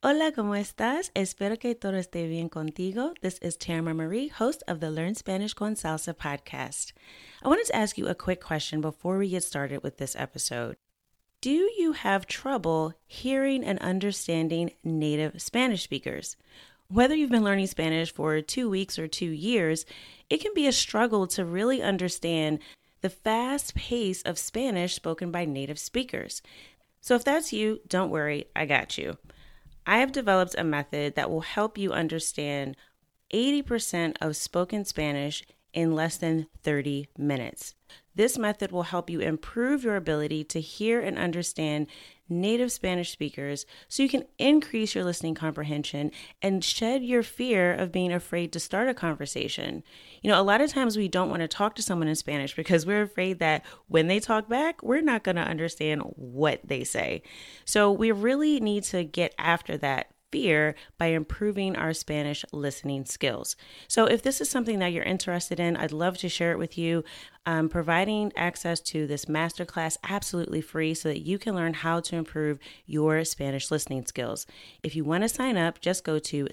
Hola, ¿cómo estás? Espero que todo esté bien contigo. This is Tamara Marie, host of the Learn Spanish con Salsa podcast. I wanted to ask you a quick question before we get started with this episode. Do you have trouble hearing and understanding native Spanish speakers? Whether you've been learning Spanish for 2 weeks or 2 years, it can be a struggle to really understand the fast pace of Spanish spoken by native speakers. So if that's you, don't worry, I got you. I have developed a method that will help you understand 80% of spoken Spanish in less than 30 minutes. This method will help you improve your ability to hear and understand native Spanish speakers so you can increase your listening comprehension and shed your fear of being afraid to start a conversation. You know, a lot of times we don't want to talk to someone in Spanish because we're afraid that when they talk back, we're not going to understand what they say. So we really need to get after that fear by improving our Spanish listening skills. So if this is something that you're interested in, I'd love to share it with you. I'm providing access to this masterclass absolutely free so that you can learn how to improve your Spanish listening skills. If you want to sign up, just go to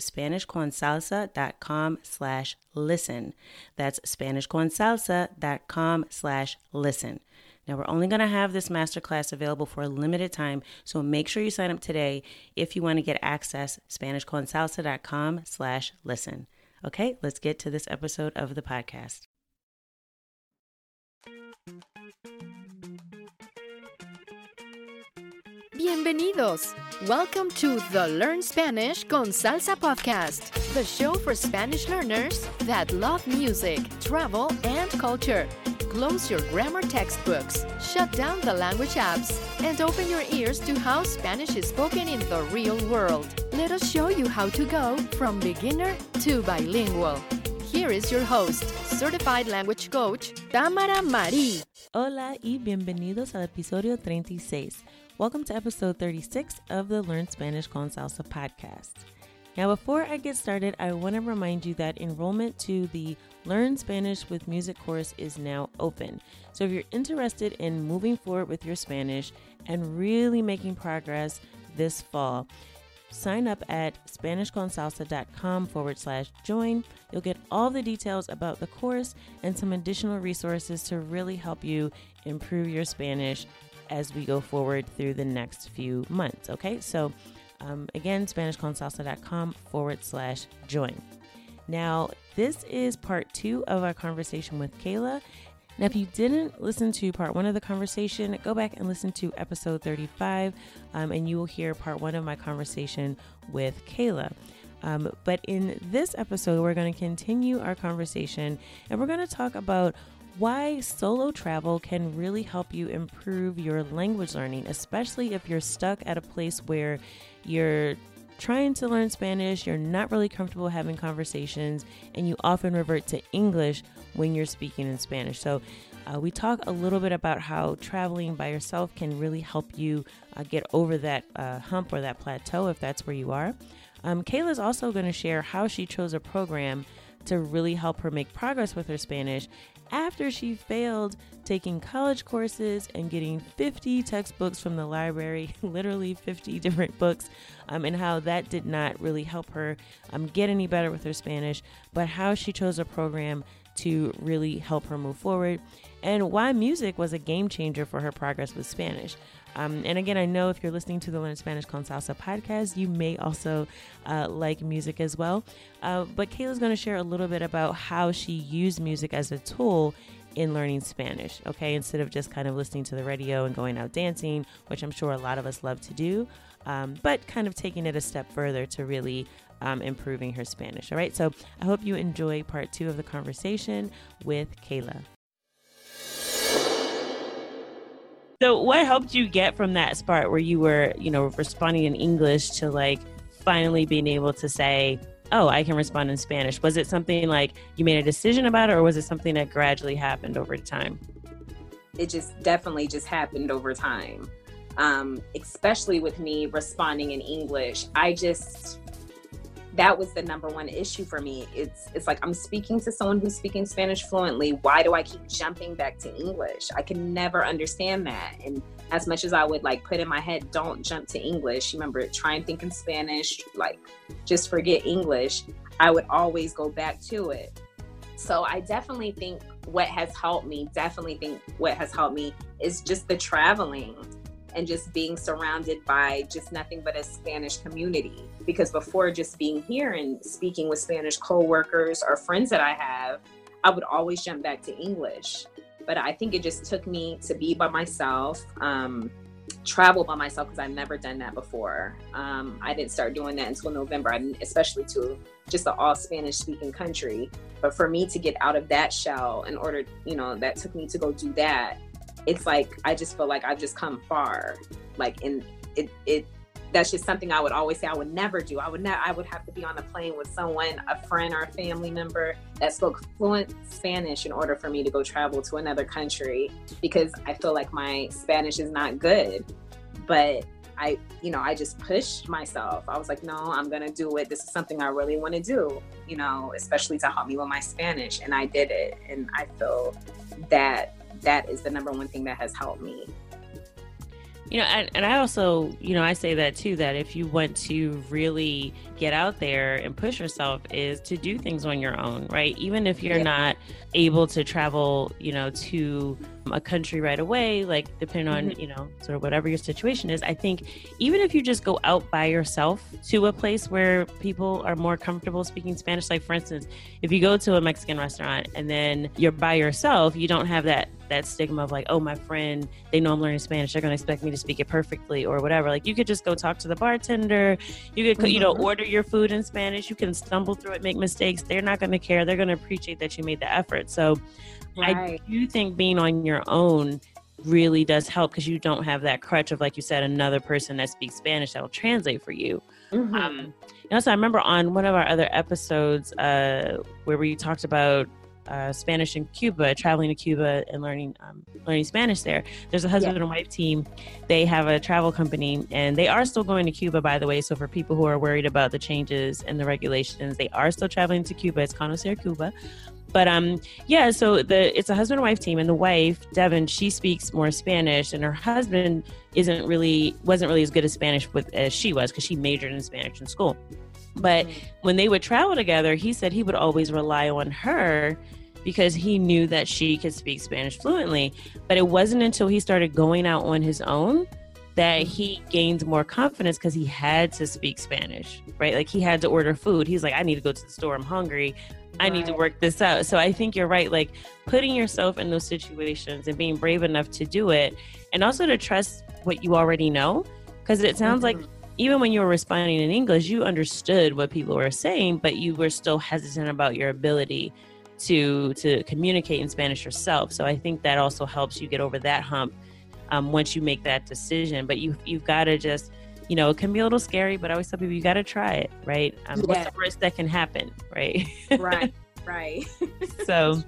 SpanishConSalsa.com/listen. That's SpanishConSalsa.com/listen. Now, we're only going to have this masterclass available for a limited time, so make sure you sign up today if you want to get access, SpanishConSalsa.com/listen. Okay, let's get to this episode of the podcast. Bienvenidos! Welcome to the Learn Spanish con Salsa podcast, the show for Spanish learners that love music, travel, and culture. Close your grammar textbooks, shut down the language apps, and open your ears to how Spanish is spoken in the real world. Let us show you how to go from beginner to bilingual. Here is your host, certified language coach, Tamara Marie. Hola y bienvenidos al episodio 36. Welcome to episode 36 of the Learn Spanish con Salsa podcast. Now, before I get started, I want to remind you that enrollment to the Learn Spanish with Music course is now open. So if you're interested in moving forward with your Spanish and really making progress this fall, sign up at SpanishConSalsa.com/join. You'll get all the details about the course and some additional resources to really help you improve your Spanish as we go forward through the next few months. Okay, so again, SpanishConSalsa.com/join. Now, this is part 2 of our conversation with Kayla. Now, if you didn't listen to part 1 of the conversation, go back and listen to episode 35, and you will hear part 1 of my conversation with Kayla. But in this episode, we're going to continue our conversation, and we're going to talk about why solo travel can really help you improve your language learning, especially if you're stuck at a place where you're trying to learn Spanish, you're not really comfortable having conversations, and you often revert to English when you're speaking in Spanish. So we talk a little bit about how traveling by yourself can really help you get over that hump or that plateau if that's where you are. Kayla's also going to share how she chose a program to really help her make progress with her Spanish after she failed taking college courses and getting 50 textbooks from the library, literally 50 different books, and how that did not really help her get any better with her Spanish, but how she chose a program to really help her move forward, and why music was a game changer for her progress with Spanish. And again, I know if you're listening to the Learn Spanish con Salsa podcast, you may also like music as well. But Kayla's going to share a little bit about how she used music as a tool in learning Spanish, okay? Instead of just kind of listening to the radio and going out dancing, which I'm sure a lot of us love to do, but kind of taking it a step further to really improving her Spanish, all right? So I hope you enjoy part 2 of the conversation with Kayla. So what helped you get from that part where you were, responding in English to finally being able to say, oh, I can respond in Spanish? Was it something like you made a decision about it, or was it something that gradually happened over time? It just definitely just happened over time. Especially with me responding in English. That was the number one issue for me. It's like I'm speaking to someone who's speaking Spanish fluently. Why do I keep jumping back to English? I can never understand that. And as much as I would like put in my head, don't jump to English. Remember, try and think in Spanish, like just forget English. I would always go back to it. So I definitely think what has helped me is just the traveling and just being surrounded by just nothing but a Spanish community. Because before, just being here and speaking with Spanish coworkers or friends that I have, I would always jump back to English. But I think it just took me to be by myself, travel by myself, because I've never done that before. I didn't start doing that until November, especially to just an all Spanish speaking country. But for me to get out of that shell in order, that took me to go do that. It's like, I just feel like I've just come far. Like, in it that's just something I would always say I would never do. I would have to be on a plane with someone, a friend or a family member that spoke fluent Spanish in order for me to go travel to another country, because I feel like my Spanish is not good. But I just pushed myself. I was like, no, I'm going to do it. This is something I really want to do, especially to help me with my Spanish. And I did it. And I feel that is the number one thing that has helped me. And I also, I say that too, that if you want to really get out there and push yourself, is to do things on your own, right? Even if you're not able to travel, to a country right away, like depending on, sort of whatever your situation is. I think even if you just go out by yourself to a place where people are more comfortable speaking Spanish, like for instance, if you go to a Mexican restaurant and then you're by yourself, you don't have that stigma of like, oh, my friend, they know I'm learning Spanish, they're going to expect me to speak it perfectly or whatever. Like, you could just go talk to the bartender, you could, order your food in Spanish, you can stumble through it, make mistakes. They're not going to care. They're going to appreciate that you made the effort. So I do think being on your own really does help, because you don't have that crutch of, like you said, another person that speaks Spanish that will translate for you. So I remember on one of our other episodes where we talked about Spanish in Cuba, traveling to Cuba and learning Spanish there. There's a husband and wife team. They have a travel company, and they are still going to Cuba, by the way. So for people who are worried about the changes and the regulations, they are still traveling to Cuba. It's Conocer Cuba. But so it's a husband and wife team, and the wife, Devin, she speaks more Spanish, and her husband wasn't really as good at Spanish as she was, because she majored in Spanish in school. But when they would travel together, he said he would always rely on her because he knew that she could speak Spanish fluently. But it wasn't until he started going out on his own that he gained more confidence, because he had to speak Spanish, right? Like, he had to order food. He's like, I need to go to the store. I'm hungry. I need to work this out. So I think you're right. Like, putting yourself in those situations and being brave enough to do it, and also to trust what you already know. Because it sounds like even when you were responding in English, you understood what people were saying, but you were still hesitant about your ability to communicate in Spanish yourself. So I think that also helps you get over that hump once you make that decision. But you've got to just, it can be a little scary, but I always tell people you got to try it, right? What's the worst that can happen, right? Right. So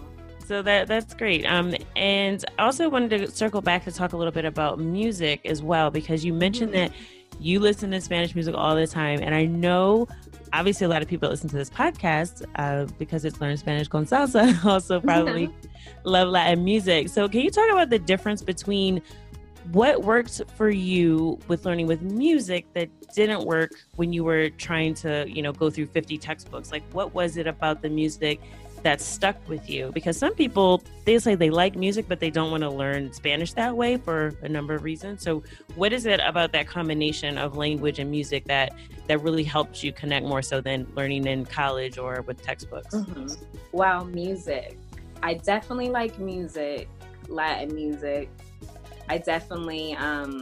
that's great. And I also wanted to circle back to talk a little bit about music as well, because you mentioned that you listen to Spanish music all the time. And I know, obviously, a lot of people listen to this podcast because it's Learn Spanish con Salsa, also probably love Latin music. So can you talk about the difference between what worked for you with learning with music that didn't work when you were trying to, go through 50 textbooks? Like, what was it about the music that stuck with you? Because some people, they say they like music, but they don't want to learn Spanish that way for a number of reasons. So what is it about that combination of language and music that really helps you connect more so than learning in college or with textbooks? Wow, music. I definitely like music, Latin music. I definitely,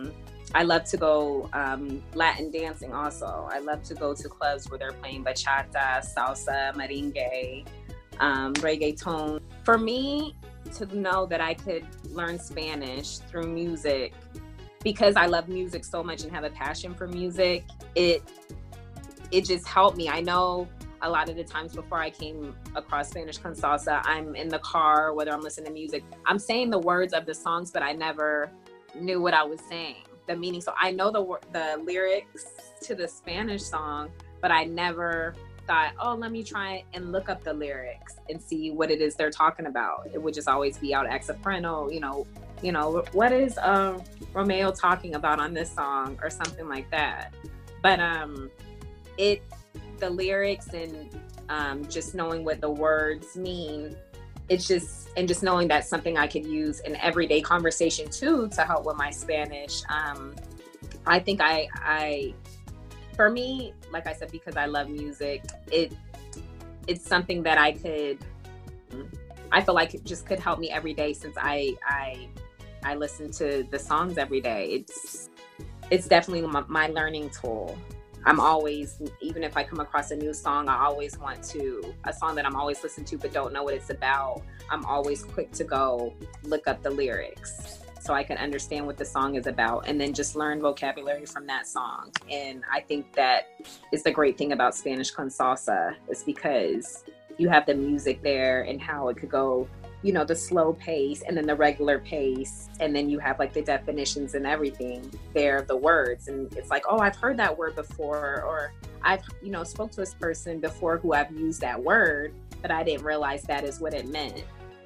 I love to go Latin dancing also. I love to go to clubs where they're playing bachata, salsa, merengue, reggaeton. For me to know that I could learn Spanish through music, because I love music so much and have a passion for music, it just helped me. I know a lot of the times before I came across Spanish con Salsa, I'm in the car, whether I'm listening to music, I'm saying the words of the songs, but I never knew what I was saying, the meaning. So I know the lyrics to the Spanish song, but I never thought, oh, let me try and look up the lyrics and see what it is they're talking about. It would just always be out ex freno, what is Romeo talking about on this song, or something like that. But the lyrics and just knowing what the words mean, and just knowing that's something I could use in everyday conversation too, to help with my Spanish. I think for me, like I said, because I love music, it's something that I feel like it just could help me every day, since I listen to the songs every day. It's definitely my learning tool. I'm always, even if I come across a new song, a song that I'm always listening to but don't know what it's about, I'm always quick to go look up the lyrics so I can understand what the song is about, and then just learn vocabulary from that song. And I think that is the great thing about Spanish con Salsa, is because you have the music there and how it could go, the slow pace and then the regular pace. And then you have like the definitions and everything there of the words. And it's like, oh, I've heard that word before, or I've, spoke to this person before who I've used that word, but I didn't realize that is what it meant.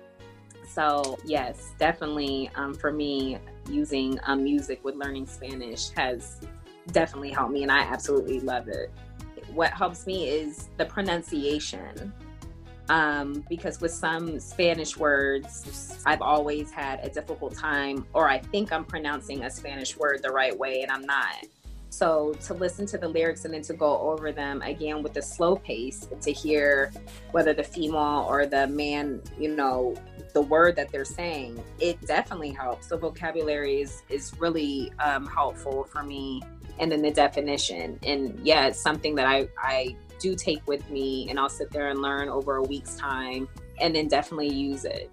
So yes, definitely for me, using music with learning Spanish has definitely helped me, and I absolutely love it. What helps me is the pronunciation. Because with some Spanish words, I've always had a difficult time, or I think I'm pronouncing a Spanish word the right way and I'm not. So to listen to the lyrics and then to go over them again with the slow pace, and to hear whether the female or the man, the word that they're saying, it definitely helps. The vocabulary is really helpful for me. And then the definition. And yeah, it's something that I do take with me, and I'll sit there and learn over a week's time, and then definitely use it.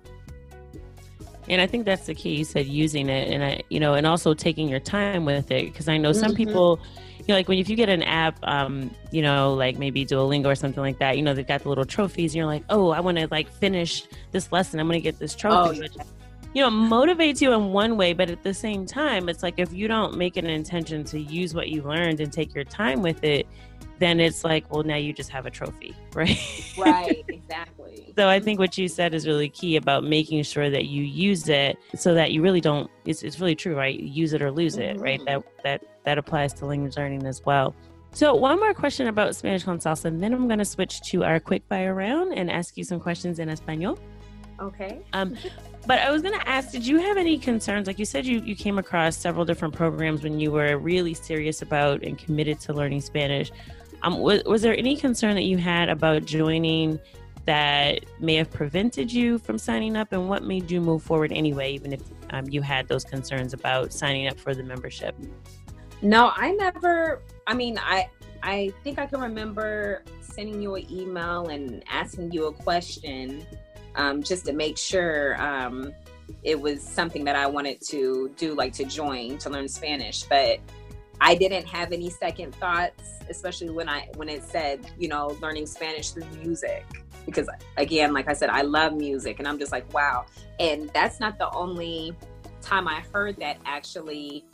And I think that's the key. You said using it, and and also taking your time with it, because I know some people, like if you get an app, like maybe Duolingo or something like that, they've got the little trophies, and you're like, oh, I want to like finish this lesson, I'm going to get this trophy. Which, motivates you in one way, but at the same time, it's like if you don't make an intention to use what you learned and take your time with it, then it's like, well, now you just have a trophy, right? Right, exactly. So I think what you said is really key about making sure that you use it, so that you really don't, it's really true, right? Use it or lose it, right? That applies to language learning as well. So one more question about Spanish con Salsa, and then I'm going to switch to our quick fire round and ask you some questions in Espanol. Okay. But I was going to ask, did you have any concerns? Like you said, you came across several different programs when you were really serious about and committed to learning Spanish. Was there any concern that you had about joining that may have prevented you from signing up, and what made you move forward anyway, even if you had those concerns about signing up for the membership? No, I never. I mean, I think I can remember sending you an email and asking you a question, just to make sure it was something that I wanted to do, like to join, to learn Spanish. But I didn't have any second thoughts, especially when it said, learning Spanish through music, because again, like I said, I love music, and I'm just like, wow. And that's not the only time I heard that, actually.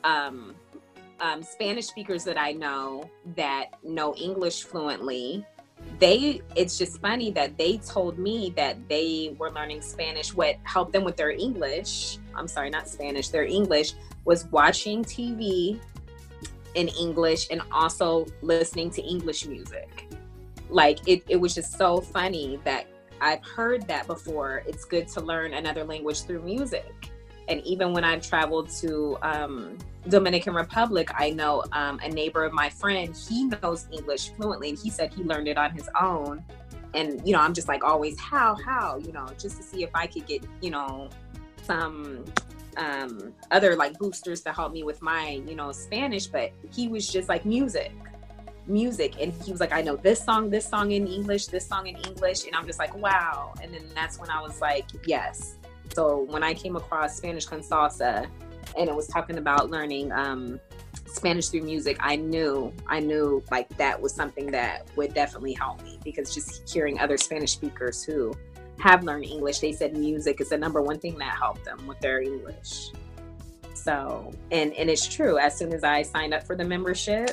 Spanish speakers that I know that know English fluently, it's just funny that they told me that they were learning Spanish. What helped them with their English, their English was watching TV in English and also listening to English music. Like it was just so funny that I've heard that before. It's good to learn another language through music. And even when I've traveled to Dominican Republic, I know a neighbor of my friend, he knows English fluently, and he said he learned it on his own. And, I'm just like always, how, just to see if I could get, some other like boosters to help me with my, Spanish. But he was just like music. And he was like, I know this song in English, this song in English. And I'm just like, wow. And then that's when I was like, yes. So when I came across Spanish con Salsa, and it was talking about learning Spanish through music, I knew like that was something that would definitely help me, because just hearing other Spanish speakers who have learned English, they said music is the number one thing that helped them with their English. So, and it's true. As soon as I signed up for the membership,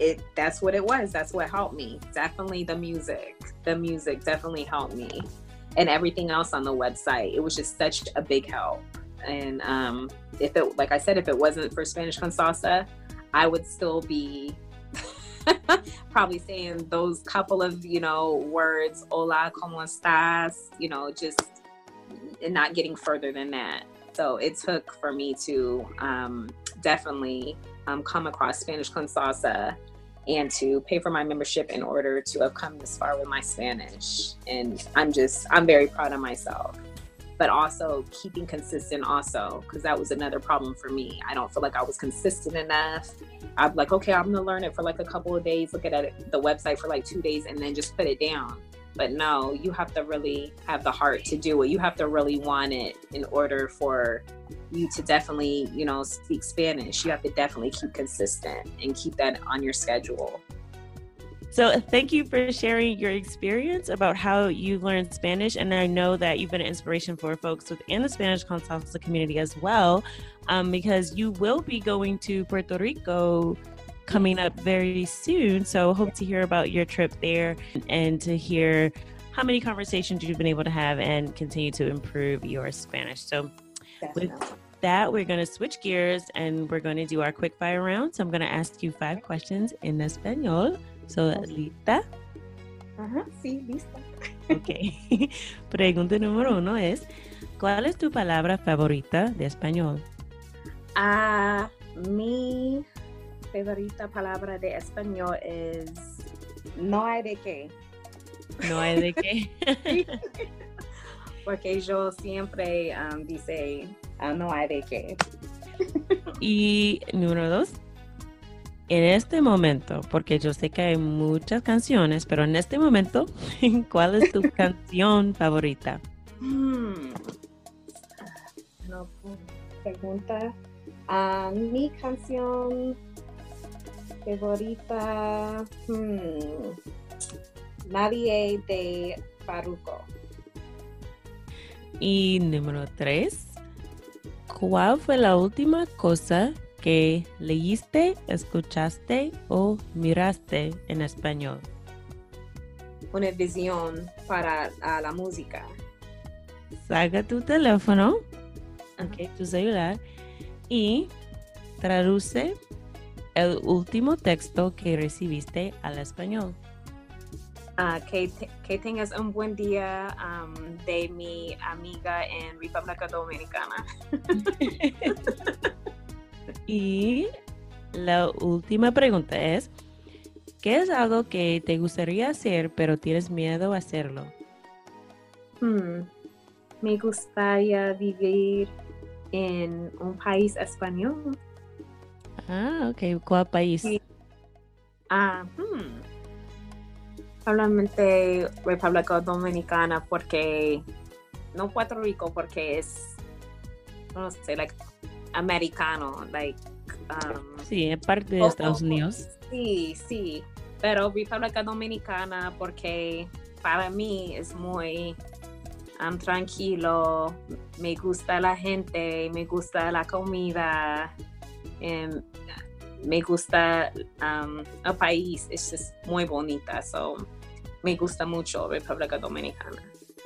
that's what it was. That's what helped me. Definitely the music definitely helped me. and everything else on the website. It was just such a big help. And if it, like I said, if it wasn't for Spanish con Salsa, I would still be probably saying those couple of, words, hola, ¿cómo estás? Just and not getting further than that. So it took for me to definitely come across Spanish con Salsa and to pay for my membership in order to have come this far with my Spanish. And I'm very proud of myself. But also keeping consistent also, because that was another problem for me. I don't feel like I was consistent enough. I'm like, okay, I'm gonna learn it for like a couple of days, look at the website for like 2 days and then just put it down. But no, you have to really have the heart to do it. You have to really want it in order for you to definitely, speak Spanish. You have to definitely keep consistent and keep that on your schedule. So thank you for sharing your experience about how you learned Spanish. And I know that you've been an inspiration for folks within the Spanish con Salsa community as well, because you will be going to Puerto Rico coming up very soon. So hope to hear about your trip there and to hear how many conversations you've been able to have and continue to improve your Spanish. So with that, we're going to switch gears and we're going to do our quick fire round. So I'm going to ask you 5 questions in Espanol. So, ¿lista? Ajá, sí, lista. Ok. Pregunta número 1 es, ¿cuál es tu palabra favorita de español? Mi favorita palabra de español es no hay de qué. No hay de qué. Porque yo siempre dice no hay de qué. Y número 2. En este momento, porque yo sé que hay muchas canciones, pero en este momento, ¿cuál es tu canción favorita? No, pregunta. Mi canción favorita, Nadie de Farruko. Y número 3, ¿cuál fue la última cosa que leíste, escuchaste o miraste en español? Una visión para la música. Saca tu teléfono, tu celular, y traduce el último texto que recibiste al español. Que tengas un buen día de mi amiga en República Dominicana. Y la última pregunta es, ¿qué es algo que te gustaría hacer pero tienes miedo a hacerlo? Me gustaría vivir en un país español. Ok. ¿Cuál país? Probablemente República Dominicana, porque no Puerto Rico, porque es, no sé, like americano, like sí, es parte de Estados Unidos. Sí, pero República Dominicana porque para mí es muy tranquilo, me gusta la gente, me gusta la comida, me gusta el país, es just muy bonita, so me gusta mucho República Dominicana.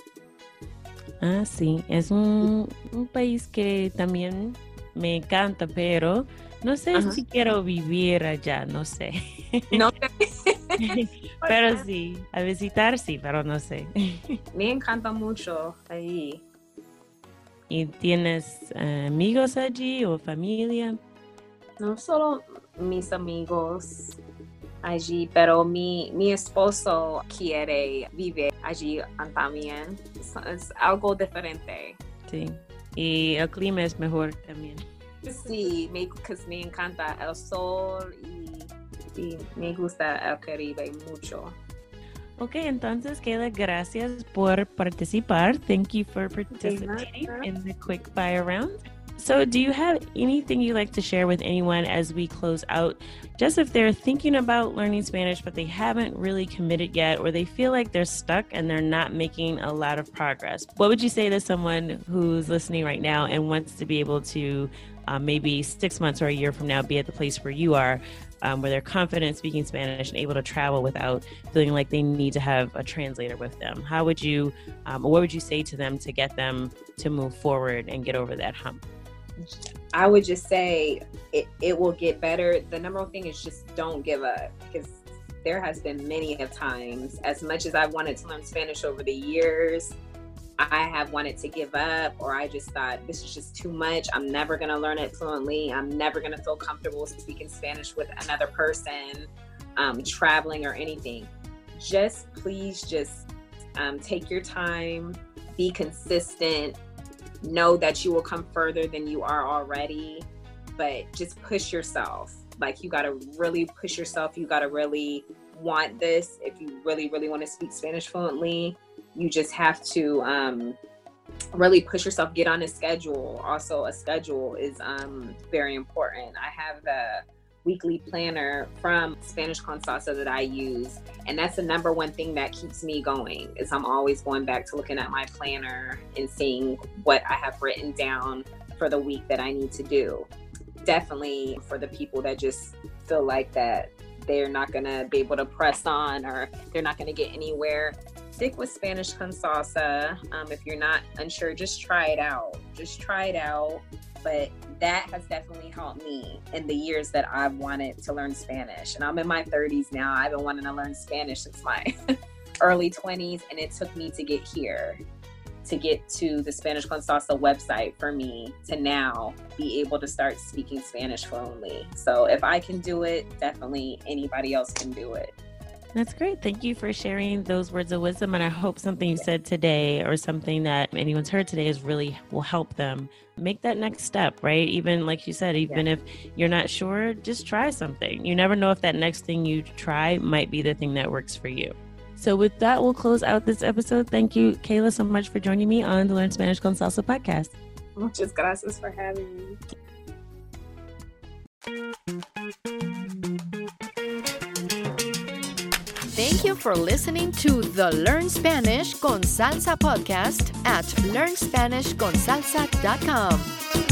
Sí, es un país que también me encanta, pero no sé si quiero vivir allá, no sé. No. Pero sí, a visitar sí, pero no sé. Me encanta mucho ahí. ¿Y tienes amigos allí o familia? No solo mis amigos allí, pero mi esposo quiere vivir allí también. Es algo diferente. Sí, y el clima es mejor también. Sí, me encanta el sol y me gusta el Caribe mucho. Okay, entonces, Kayla, gracias por participar. Thank you for participating in the quick fire round. So do you have anything you'd like to share with anyone as we close out? Just if they're thinking about learning Spanish, but they haven't really committed yet, or they feel like they're stuck and they're not making a lot of progress. What would you say to someone who's listening right now and wants to be able to maybe 6 months or a year from now be at the place where you are, where they're confident speaking Spanish and able to travel without feeling like they need to have a translator with them? How would you, or what would you say to them to get them to move forward and get over that hump? I would just say it will get better. The number one thing is just don't give up, because there has been many of times, as much as I wanted to learn Spanish over the years, I have wanted to give up, or I just thought this is just too much. I'm never going to learn it fluently. I'm never going to feel comfortable speaking Spanish with another person, traveling or anything. Please take your time, be consistent, know that you will come further than you are already, but just push yourself. Like, you got to really push yourself. You got to really want this. If you really, really want to speak Spanish fluently, you just have to really push yourself, get on a schedule. Also, a schedule is very important. I have the weekly planner from Spanish con Salsa that I use, and that's the number one thing that keeps me going, is I'm always going back to looking at my planner and seeing what I have written down for the week that I need to do. Definitely for the people that just feel like that they're not going to be able to press on, or they're not going to get anywhere, stick with Spanish con Salsa. If you're not unsure, just try it out. But that has definitely helped me in the years that I've wanted to learn Spanish. And I'm in my 30s now. I've been wanting to learn Spanish since my early 20s, and it took me to get here, to get to the Spanish con Salsa website for me to now be able to start speaking Spanish fluently. So if I can do it, definitely anybody else can do it. That's great. Thank you for sharing those words of wisdom. And I hope something you said today, or something that anyone's heard today, will help them make that next step, right? Even like you said, even if you're not sure, just try something. You never know if that next thing you try might be the thing that works for you. So with that, we'll close out this episode. Thank you, Kayla, so much for joining me on the Learn Spanish con Salsa podcast. Muchas gracias for having me. Thank you for listening to the Learn Spanish con Salsa podcast at learnspanishconsalsa.com.